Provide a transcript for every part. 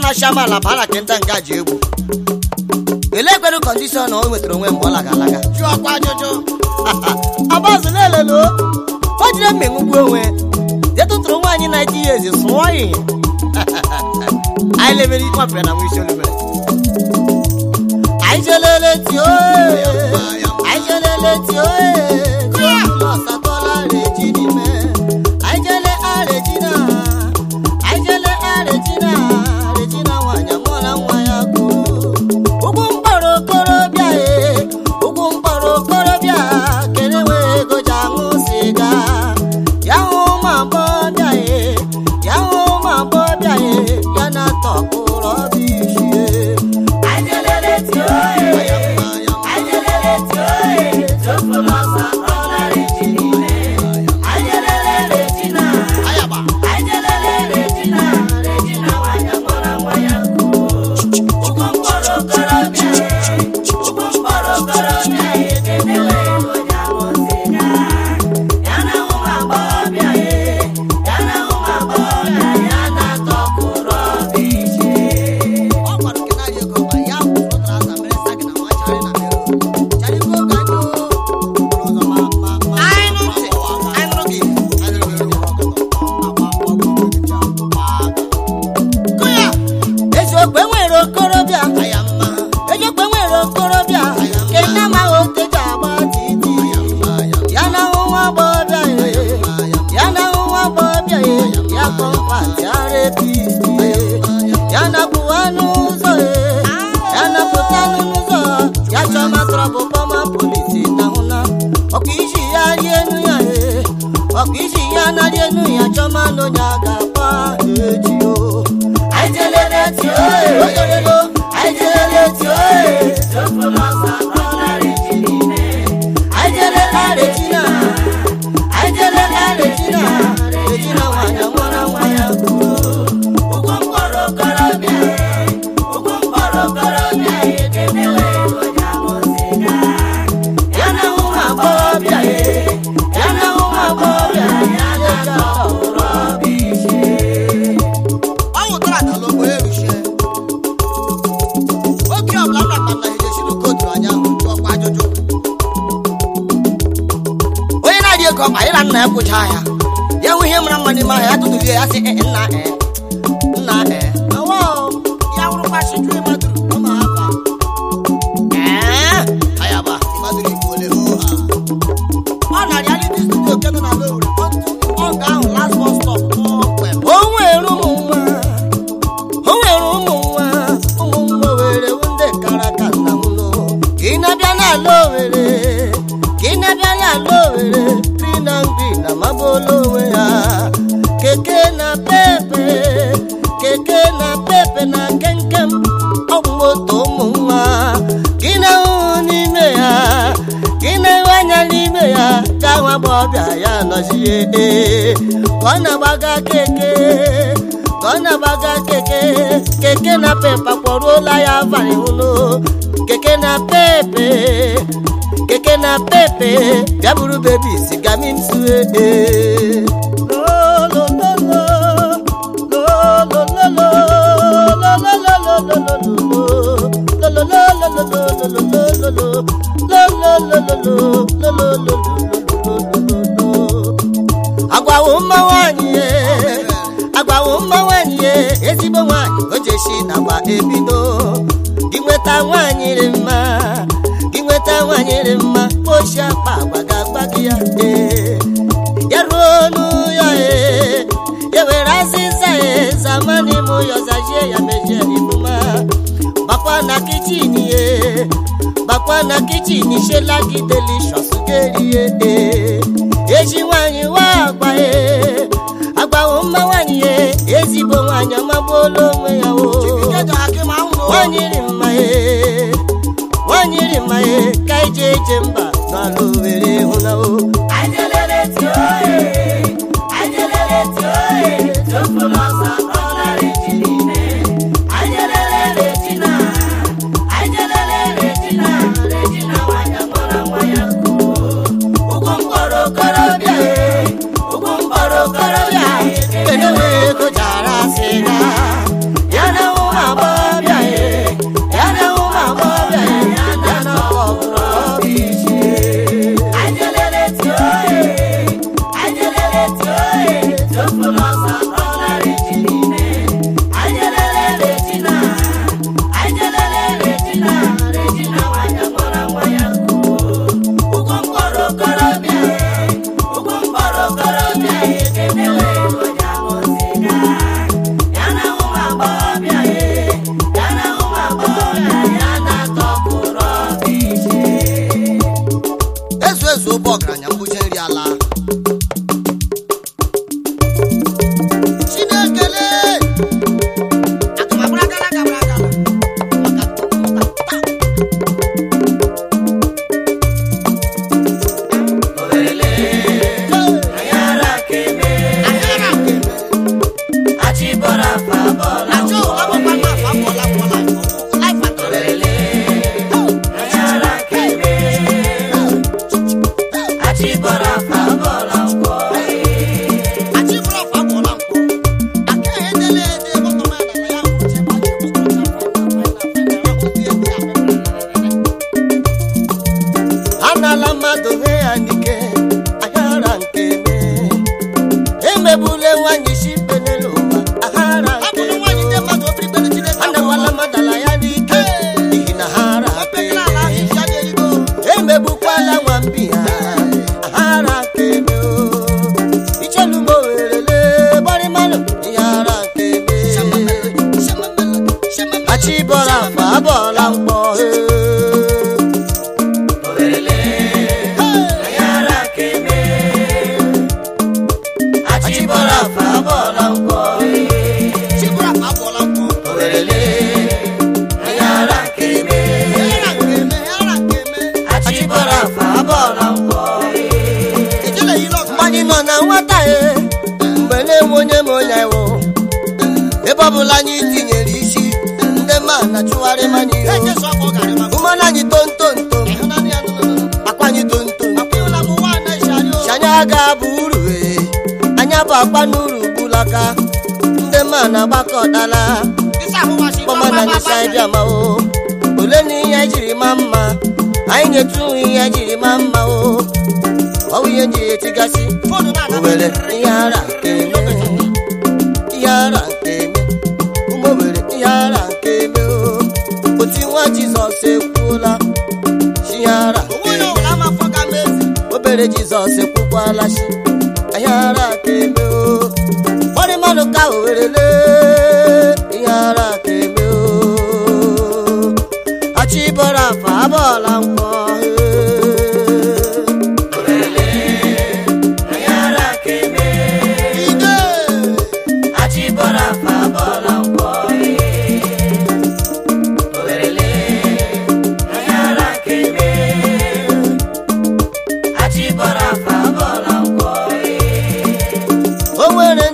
na shama la para kenta ngaji egwu. Ele kwenu condition o wetara onwe mbola galaga. Jụọ kwa ajụjụ. Abazu lelelo. O jire mmengwu onwe. Je tuturu nwanyi 90 years sụọ yi. Ai leveri kwa pena mu isi olubere. Ai jelele ti o. Ai jelele ti o. Lo satola regini me. Ai jele a regina. Ai jele a regina. Regina wanya mona wanya ko. Ugum paro korobia e. Ugum paro korobia. Kenewe go jamu siga. Yahu mabobia e. Yahu mabobia e. Yana tokuro bishi e. Ai jelele ti o. Ai jelele ti o. Jofulo satola regini me. Ai jelele regina. Ayaba. Ai jelele regina. Regina wanya mona wanya ko. Ugum paro korobia e. Ugum paro korobia e. Kenewe go jamu siga. Yana mabobia e. Yana mabobia. Yana tokuro bishi. Okwaru kenari ko ba ya utra za mere sagina wa chari na mero. Chari ko gajo. Roza ma. Ai no gi. Koya. Ejo gbe nwere okorobịa. Ayamma. Ejo gbe nwere okorobịa. Kena ma o teja agba titi. Yana nwa bobia e. Yana nwa bobia e. Ya comfort ya repist e. Yana buanu ụzọ e. Yana pụtanụ n'ụzọ. Ya chọma trọbụ kpọma polisi na hụna. Ọkụ isi ya rienu ya e. Ọkụ isi ya na rienu ya chọma n'onye a ga-akpa echi o. Ai jelele ti o e. Otorelo. Ai jelele ti o e. Jofulo satola regini me. Ai jelele regina. Ai jelele regina. Regina wanya mwana wanya ku. Ugum paro korobia e. Ugum paro korobia e. Kenewe go jamu siga. Yana uma bobia e. Yana uma bobia. Yana tokuro bishi. Ọwụ tara talo bo erushe. Oke ọbụla mrakpata ihe si n'ukotu anya jụọ kwa ajụjụ. Onye na-adị ego ọkpa ịra nna ya kwụcha ya. Ya hụ ihe mara mma n'ime ahụ ya tụtụrụ ya sị nna awa ya wụrụkwa shiju ịmadụrụ ọma afa. Ayaba ịmadụrụ igbo ole ha. Ọ na reality studio nke nọ na Lowry. Ọ ga ahụ last bus stop kpọmkwem. O nwere ụmụ nwa. O nwere ụmụ nwa. Ụmụ nwa were ndị kara ka nna m nọ. Ka ị na-abịa n'ala Owerri. Ka ị na-abịa n'ala Owerri. Tri na mgbi na mabolo onwe ya. Keke na pepe. Keke na pepe na kenkem. Ọ bụ moto ụmụ nwa. Gị na-ahụ n'ime ya. Gị na-enwe anya n'ime ya. Ka nwa agbọghọbịa ya nọzie. Ka ọ na-agbaga keke. Ka ọ na-agbaga keke. Keke na pepe akpọruola ya abalị hụnụ. Keke na pepe. Keke na pepe. Bịa buru bebi sigami m sue. Lo lo lo lo. Lo lo lo lo. Lo lo lo lo lo lo lo. Lo lo lo lo lo lo lo lo lo. Lo lo lo lo lo lo lo lo lo lo lo lo lo lo lo lo. Agwawo mma nwanyị e. Agwawo mma nwanyị e. Ezigbo nwanyị o jeshi na gba ebido. Gị nweta nwanyị dị mma. Gị nweta nwanyị dị mma. Oshi akpa agwa ga-agba gị ya e. Ya ruo n'u ya e. Ya were azịza e. Zamani mụ yọzajie ya mejie ifuma. Bakwa na kitchen ye. Bakwa na kitchen shela gị delicious gerie e. Eji nwanyị wa agba e. Agbawo mma nwanyị e. Ezigbo nwanyị amagbuola onwe ya o. Nwanyị dị mma e. Nwanyị dị mma e. Ka ije eje mba n'ala Owerri hụna o. Ai jelele ti o e. Ai jelele ti o e. Jofulo satola regini me. Ai jelele regina. Ai jelele regina. Regina wanya mwana wanya ku. Ugum paro korobia e. Ugum paro korobia e. Kenewe go jara siga. Yana uma so bọgaranya mbuje nri ala Chinekele bakọdala mama na nisa bịa ma o ole ni ihe jiri ma mma anyị nyetu ihe jiri ma mma o ọ ihe ji etigasi obere ihe ara nke ụmụ obere ihe ara nke me o oti nwa Jizọs ekwuola ihe ara obere Jizọs ekwukwala shi ihe ara nke me o Bari manu ka owerele yara keme o Achibora fa bola nko owerele yara keme ide Achibora fa bola nko owerele yara keme Achibora fa bola nko Owere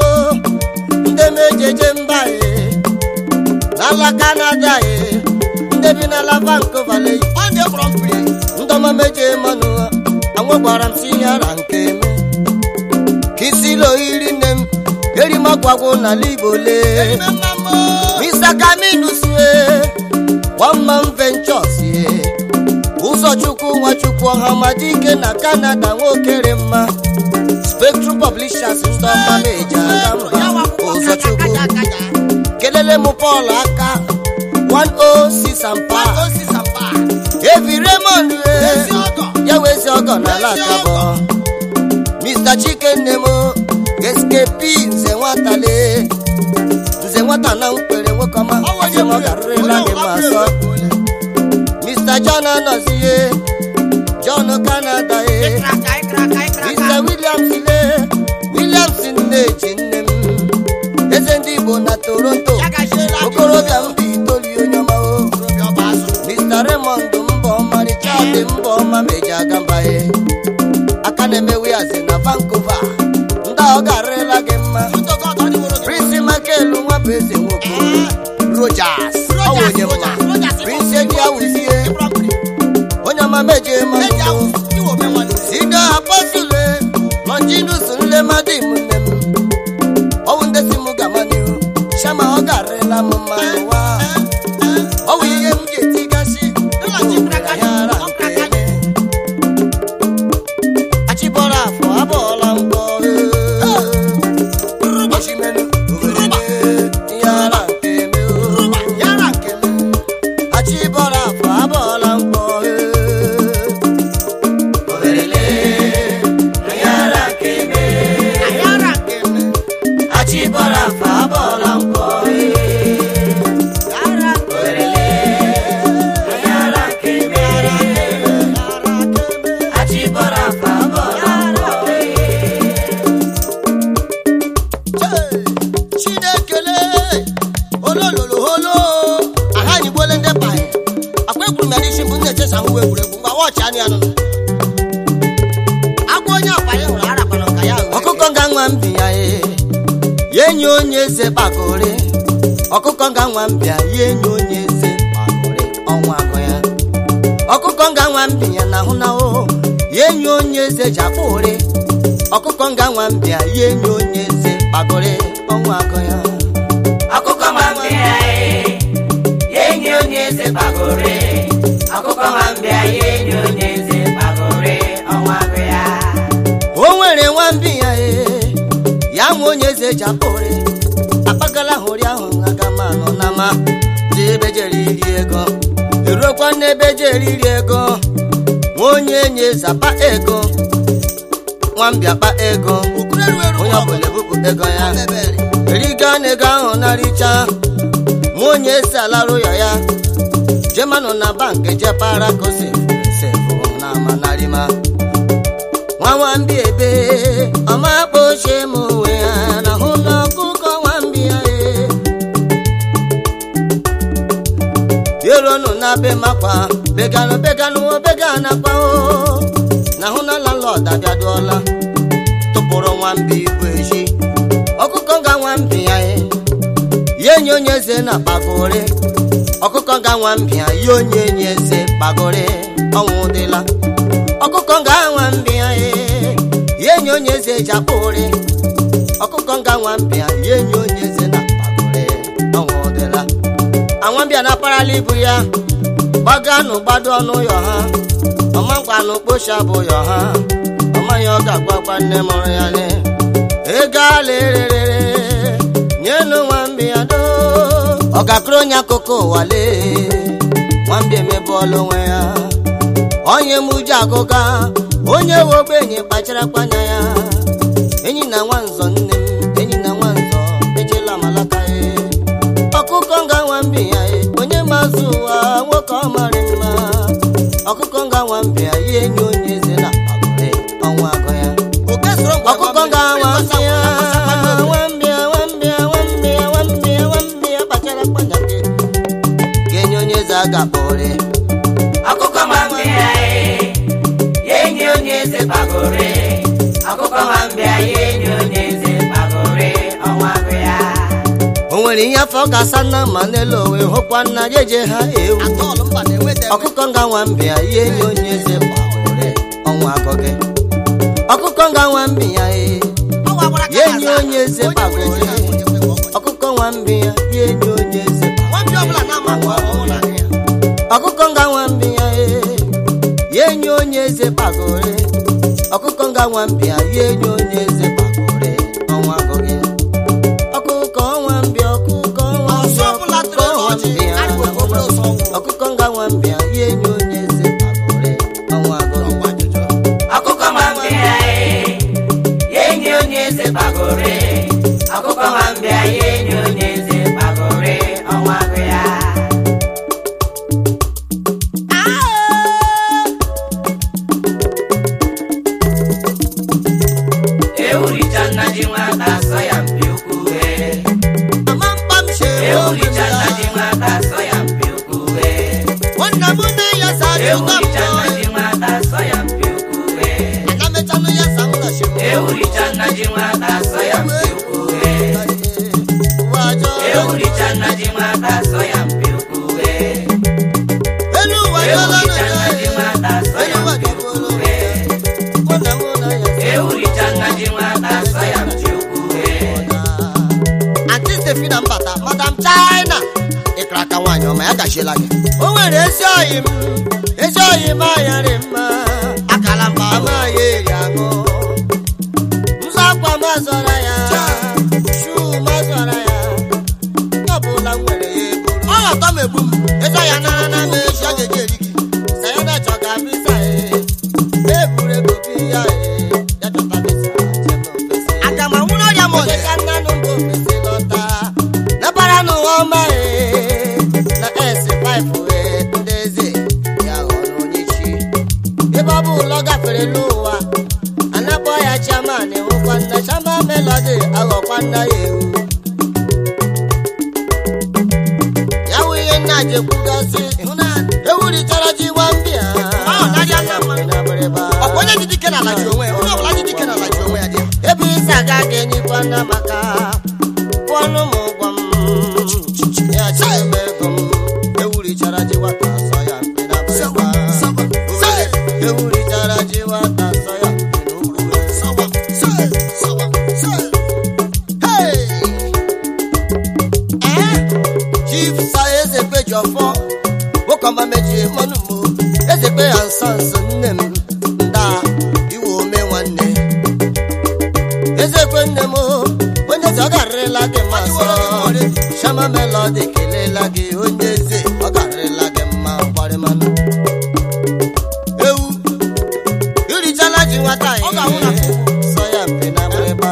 Nala Canada Ndebi nala Vancouver Onde from free Ndoma meje manu Anwo gwaram si yara nke me Kisilo iri nem Eri magwago na libole Mr. Camino sue One man ventures Uzo chukwu nwa chukwu Hamadike na Canada Nwokere mma Spectrum Publishers Ndoma meje Uzo chukwu Kelele mu Paul aka 106 ampa Evi Raymond ya wezi ogo na lakabo Mr. Chicken Nemo escape nze nwata na ukwere nwekoma aje mo garela ni maso Mr. John Anozie John Canada Mr. Williams Nne Ezendi Igbo na Toronto okorobịa mbi itoli onyoma o Mr. Raymond mbọ maricha dị mbọ ma meji agamba aka na-emewe azi na Vancouver ndị ọ garela gị mma Prince Michael nwa bụ eze nwoke Rogers onye mma Prince Eji awuzie onye ọma meje mmanụ Sida Apostle Longinus Nlemadi nne m ọwụ ndị si mụ gamani Shama ọ garela m mmanụ wa ọwụ ihe m ga-etigasi yara Achibora afọ abọọla mgbọ Oshimenu yara nkeme Achibora afọ abọọla mgbọ Achibora afọ abọọla mgbọ ọkụkọ nga nwa mbịa ya enyi onye eze kpakọrị ọkụkọ nga nwa mbịa ya enyi onye eze kpakọrị ọnwa agụ ya ọkụkọ nga nwa mbịa na ahụ na o ya enyi onye eze jakpụrị ọkụkọ nga nwa mbịa ya enyi onye eze kpakọrị ọnwa agụ ya ọkụkọ nwa mbịa ya enyi onye eze kpakọrị ọkụkọ nwa mbịa ya enyi onye eze kpakọrị ọnwa agụ ya o nwere nwa mbịa ya nwe onye eze jakpụrị akpagala hụrị ahụ aga manụ na ma dị ebe jere iri ego erukwa n'ebe jere iri ego nwa onye enyi eze akpa ego nwambịa kpa ego onye ọbụla ebupụ ego ya eriga na ego ahụ na-aricha nwa onye eze alarụ ya jemanụ na bank jepara kosi sefu na amanarima nwambịa ebe ọma kpochie m onwe ya na ụlọ ọkụkọ nwambịa yeronu na be makwa beganụ obega kwa o na hụ na landlord abịaduola tụpụrụ nwambịa ibu eji ọkụkọ nga nwambịa ya enyi onye eze na kpagore ọkụkọ nga nwambịa ya onye enyi eze kpagore ọnwụ dịla ọkụkọ nga nwambịa ya enyi onye eze jakpụrị ọkụkọ nga nwambịa ya enyi onye eze na kpagore ọnwụ dịla anwambịa na parala ibu ya gbaganụ gbado ọnụ ụyọ ha ọmangwanụ kpocha bụ ụyọ ha ọmanya ọ ga-agbakwa nne mụrụ ya ne ego ala ererere nyenụ nwambịa do ọ ga-akụrụ onye akụkọ ụwa lee nwambịa emebụọla onwe ya onye muji agụga onye we ogbenye kpachara kwanya ya enyi na nwanzọ nne m enyi na nwanzọ ejela malaka ọkụkọ nga nwambịa onye mazụ ụwa nwoke ọ marị mma ọkụkọ nga nwambịa ya enyi onye eze na kpagore ọnwa agụ ya ọkụkọ nga nwambịa kpachara kwanya gị ga-enye onye eze agakpọrị ọkụkọ nwambịa ya enyi onye eze kpagore ọkụkọ nwambịa ya enyi onye eze kpagore ọnwa agụ ya o nwere ihe afọ ga-asa nna ma n'elu owe hụkwa nna jeje ha ewu ọkụkọ nga nwambịa ya enyi onye eze kpagore ọnwa agụ gị ọkụkọ nga nwambịa ya enyi onye eze kpagore ọkụkọ nwambịa ya enyi onye eze ọkụkọ nga nwambịa ya enyi onye eze kpagore ọkụkọ nga nwambịa ya enyi onye eze kpagore ọnwa agụ gị ọkụkọ nwambịa ọkụkọ nwambịa ọkụkọ nga nwambịa ya enyi onye eze kpagore ọnwa agụ gị ọkụkọ nwambịa ya enyi onye eze kpagore ọkụkọ nwambịa ya enyi onye eze kpagore ọnwa agụ ya ewuricha nna ji nwata asọ ya mpi ukwu ewuricha nna ji nwata asọ ya mpi ukwu ewuricha nna ji nwata asọ ya mpi ukwu ewuricha nna ji nwata asọ ya mpi ukwu ewuricha nna ji nwata asọ ya mpi ukwu ewuricha nna ji nwata asọ ya mpi ukwu ewuricha nna ji nwata asọ ya mpi ukwu Antistefina mbata Madam China ịkara aka nwaanyị ọma ya gachiela gị o nwere ezi oyi m ayarị mma akala mba amaghị eri aṅụ nzọ akwa mazọra ya shuu mazọra ya nke ọbụla nwere ya eburu ọ ghọtọ m egbu m ịzọ ya nara na m echi a ga-eji eri gị sayana chọga bisa eburu ebobi ya ya chọta bisa aga ma nwụrụ ọrịa m ọdịka nnanụ mba ofesi lọta nebara n'ụwa ọma na S5 ndị eze ya ghọrọ onye chi ebe ọ bụ ụlọ gafere n'ụwa anakpọ ya chairman hụkwa nna Chama Melody aghọkwa nna ya ewu ya wụ ihe nna ji ekwugasị ewurichara ji nwambịa onye dị dike na ala ji onwe ya onye ọbụla dị dike na ala ji onwe ya dị ebe isi aga ga-enyekwa nna maka pụọnụ m ụgwọ m ya chime ego m ewurichara ji nwata asọ ya mpe na bụrịba ewurichara ji nwata asọ ya mpe n'okwu chief sa eze kpeji ọfọ nwoke meji mmanụ mo eze kpe ya nsọ nsọ nne m nda iwe ome nwanne eze kwe nne m onye eze ọ garịrịla gị mma sọ Shama Melody kelela gị onye eze ọ garịrịla gị mma gbarịmanụ ewu irichala ji nwata ya sọ ya mpe na mrịba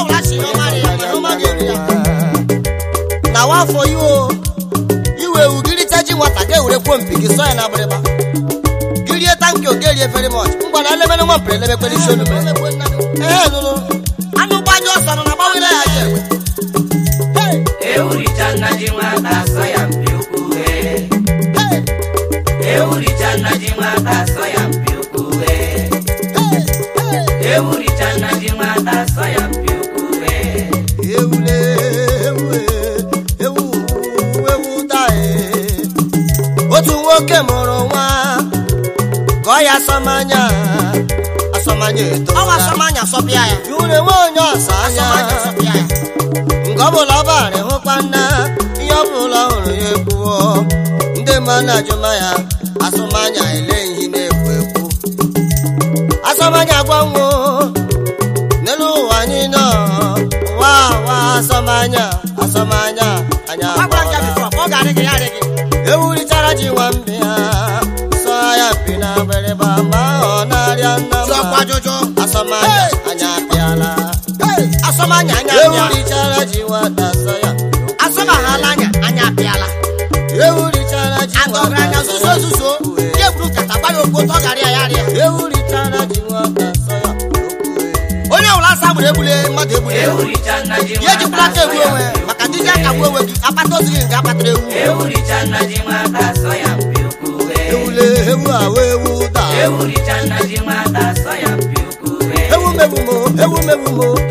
na wafọ iwe ewu giricha ji nwata ga-ewerekwo mpi gị sọ ya na mrịba girie tanki ogerie very much ngwana elemere nwa mpere elemekwere isi olume nụnụ anụ gbanye ọsọ nọ na gbawere ya ji egbe ewurichana ji nwata asọ ya mpi ukwu ewurichana ji nwata asọ ya mpi ukwu ewurichana ji nwata asọ ya mpi ukwu ewule ewu dae otu nwoke mụrụ nwa gọọ ya asọmanya eto asọmanya sọpịa ya yure nwe onye ọsọ anya nke ọbụla ọbarị hụkwa nna ihe ọbụla hụrụ ya ekwuo ndị mmadụ ajụma ya asọmanya ele ihe na-ekwu ekwu asọmanya gwanwo n'elu ụwa anyị nọ wa asọmanya anya ewurichara ji nwambe ya sọ ya mpi na mberịba ma ọ na-arịa nna asọmanya anya apịala ewurichara ji nwata sọ ya asọmahala anya apịala ewurichara ji nwata zuzo ye buru kata gbara ogbo to gari ya ewurichara ji nwata sọ ya onye ọbụla asa gburu egbule mmadụ egbule ye ji plaka egbu onwe maka dije aka gbuo onwe gị akpata ozughi nke akpatara ewu ewule ewu awa ewu da ewu mewu mo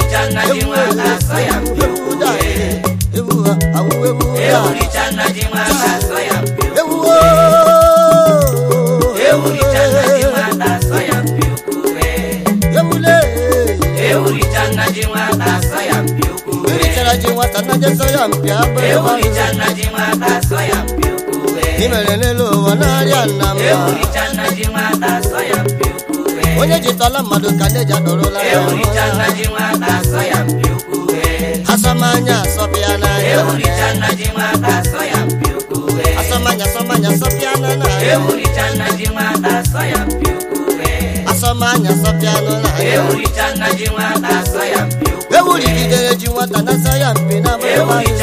onye jitala mmadụ ka neji adọrọla ya asọmanya asọpịa n'anya asọmanya asọpịa n'anya asọmanya asọpịa n'anya ewurigidere ji nwata na asọ ya mpi na